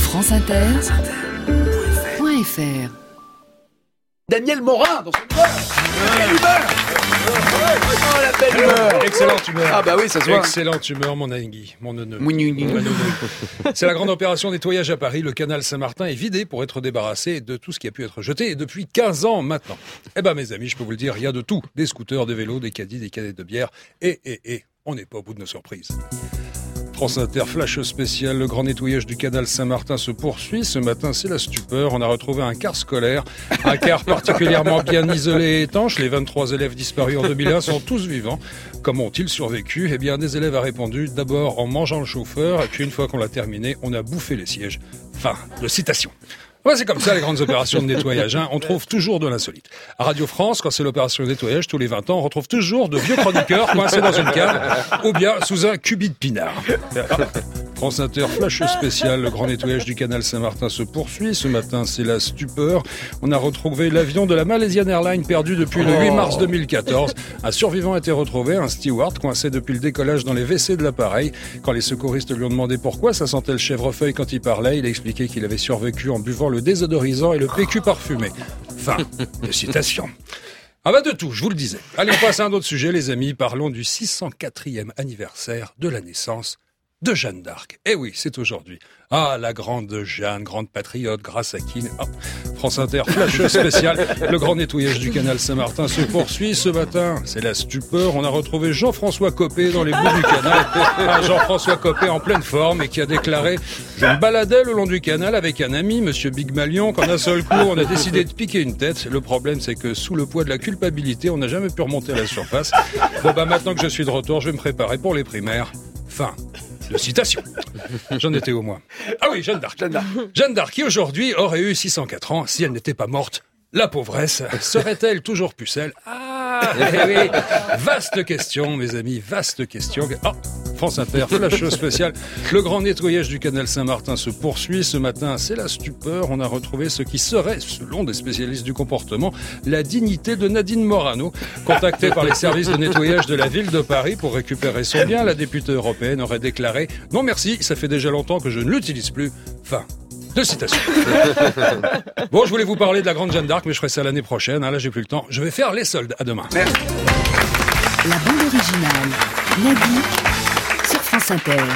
franceinter.fr. Daniel Morin dans son humeur. Quelle humeur! Oh, la belle humeur! Excellente humeur. Ah bah oui, ça se voit. Excellente humeur, mon Anguille, mon neuneu. C'est la grande opération nettoyage à Paris. Le canal Saint-Martin est vidé pour être débarrassé de tout ce qui a pu être jeté, et depuis 15 ans maintenant. Eh ben, mes amis, je peux vous le dire, il y a de tout. Des scooters, des vélos, des caddies, des canettes de bière. Et, on n'est pas au bout de nos surprises. France Inter, flash spécial, le grand nettoyage du canal Saint-Martin se poursuit. Ce matin, c'est la stupeur. On a retrouvé un car scolaire, un car particulièrement bien isolé et étanche. Les 23 élèves disparus en 2001 sont tous vivants. Comment ont-ils survécu? Eh bien, un des élèves a répondu, d'abord en mangeant le chauffeur, et puis une fois qu'on l'a terminé, on a bouffé les sièges. Fin de citation. Ouais, c'est comme ça, les grandes opérations de nettoyage. On trouve toujours de l'insolite. À Radio France, quand c'est l'opération de nettoyage, tous les 20 ans, on retrouve toujours de vieux chroniqueurs coincés dans une cave, ou bien sous un cubi de pinard. France Inter, flash spécial, le grand nettoyage du canal Saint-Martin se poursuit. Ce matin, c'est la stupeur. On a retrouvé l'avion de la Malaysian Airlines perdu depuis le 8 mars 2014. Un survivant a été retrouvé, un steward coincé depuis le décollage dans les WC de l'appareil. Quand les secouristes lui ont demandé pourquoi ça sentait le chèvrefeuille quand il parlait, il a expliqué qu'il avait survécu en buvant le désodorisant et le PQ parfumé. Fin de citation. Ah bah de tout, je vous le disais. Allez, on passe à un autre sujet, les amis. Parlons du 604e anniversaire de la naissance de Jeanne d'Arc. Eh oui, c'est aujourd'hui. Ah, la grande Jeanne, grande patriote, grâce à qui... Ah, France Inter, flash spécial. Le grand nettoyage du canal Saint-Martin se poursuit. Ce matin, c'est la stupeur. On a retrouvé Jean-François Copé dans les bouts du canal. Ah, Jean-François Copé en pleine forme et qui a déclaré « Je me baladais le long du canal avec un ami, Monsieur Big Malion, quand d'un seul coup, on a décidé de piquer une tête. Le problème, c'est que sous le poids de la culpabilité, on n'a jamais pu remonter à la surface. Bon, bah maintenant que je suis de retour, je vais me préparer pour les primaires. Fin de citation. J'en étais au moins. Ah oui, Jeanne d'Arc. Jeanne d'Arc qui aujourd'hui aurait eu 604 ans si elle n'était pas morte. La pauvresse, serait-elle toujours pucelle? Ah, oui. Vaste question, mes amis, vaste question. Ah, France Inter, flash spécial. Le grand nettoyage du canal Saint-Martin se poursuit. Ce matin, c'est la stupeur. On a retrouvé ce qui serait, selon des spécialistes du comportement, la dignité de Nadine Morano. Contactée par les services de nettoyage de la ville de Paris pour récupérer son bien, la députée européenne aurait déclaré « Non merci, ça fait déjà longtemps que je ne l'utilise plus. » Fin de citation. Bon, je voulais vous parler de la grande Jeanne d'Arc, mais je ferai ça l'année prochaine. Là, j'ai plus le temps. Je vais faire les soldes. À demain. La bande originale, la geek, sur France Inter.